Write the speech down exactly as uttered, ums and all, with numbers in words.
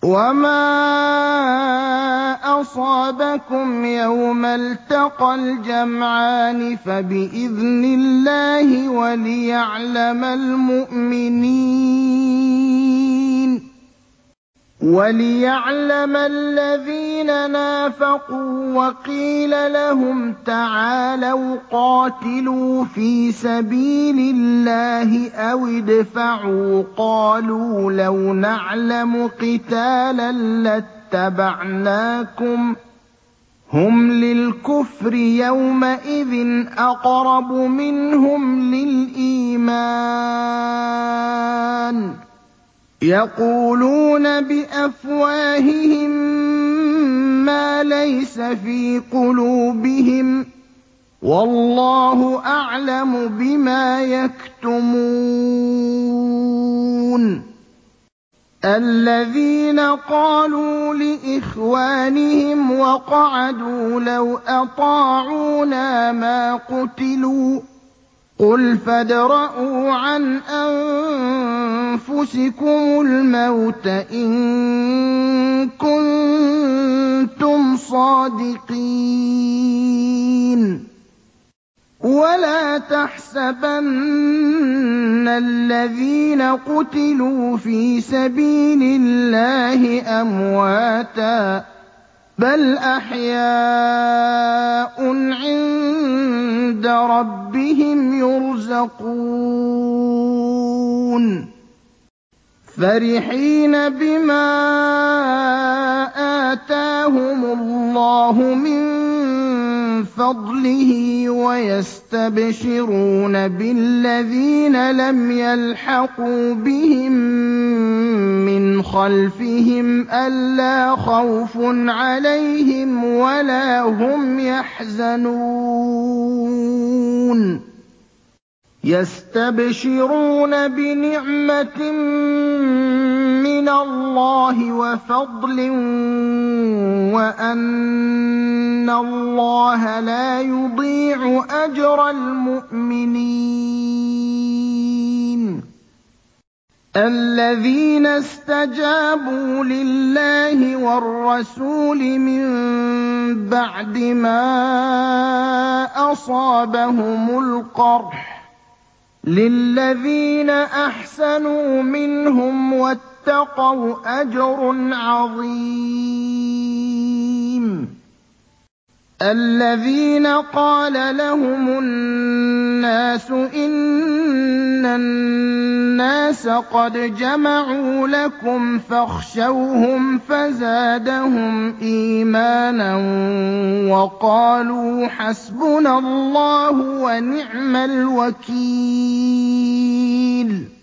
وَمَا أَصَابَكُمْ يَوْمَ الْتَقَى الْجَمْعَانِ فَبِإِذْنِ اللَّهِ وَلِيَعْلَمَ الْمُؤْمِنِينَ وَلِيَعْلَمَ الَّذِينَ نَافَقُوا وَقِيلَ لَهُمْ تَعَالَوْا قَاتِلُوا فِي سَبِيلِ اللَّهِ أَوِ ادْفَعُوا ۖ قَالُوا لَوْ نَعْلَمُ قِتَالًا لَّاتَّبَعْنَاكُمْ ۗ هُمْ لِلْكُفْرِ يَوْمَئِذٍ أَقْرَبُ مِنْهُمْ لِلْإِيمَانِ ۚ يَقُولُونَ بِأَفْوَاهِهِم مَّا لَيْسَ فِي قُلُوبِهِمْ ۗ وَاللَّهُ أَعْلَمُ بِمَا يَكْتُمُونَ الَّذِينَ قَالُوا لِإِخْوَانِهِمْ وَقَعَدُوا لَوْ أَطَاعُونَا مَا قُتِلُوا ۗ قُلْ فَادْرَءُوا عَنْ أَنفُسِكُمُ الْمَوْتَ إِن كُنتُمْ صَادِقِينَ وَلَا تَحْسَبَنَّ الَّذِينَ قُتِلُوا فِي سَبِيلِ اللَّهِ أَمْوَاتًا ۚ بَلْ أَحْيَاءٌ عِندَ رَبِّهِمْ يُرْزَقُونَ فَرِحِينَ بِمَا آتَاهُمُ اللَّهُ مِن فَضْلِهِ وَيَسْتَبْشِرُونَ بِالَّذِينَ لَمْ يَلْحَقُوا بِهِم مِّنْ خَلْفِهِمْ أَلَّا خَوْفٌ عَلَيْهِمْ وَلَا هُمْ يَحْزَنُونَ يَسْتَبْشِرُونَ بِنِعْمَةٍ مِّنَ اللَّهِ وَفَضْلٍ وَأَنَّ اللَّهَ لَا يُضِيعُ أَجْرَ الْمُؤْمِنِينَ الَّذِينَ اسْتَجَابُوا لِلَّهِ وَالرَّسُولِ مِن بَعْدِ مَا أَصَابَهُمُ الْقَرْحُ ۚ لِلَّذِينَ أَحْسَنُوا مِنْهُمْ وَاتَّقَوْا أَجْرٌ عَظِيمٌ الَّذِينَ قَالَ لَهُمُ النَّاسُ إِنَّ النَّاسَ قَدْ جَمَعُوا لَكُمْ فَاخْشَوْهُمْ فَزَادَهُمْ إِيمَانًا وَقَالُوا حَسْبُنَا اللَّهُ وَنِعْمَ الْوَكِيلُ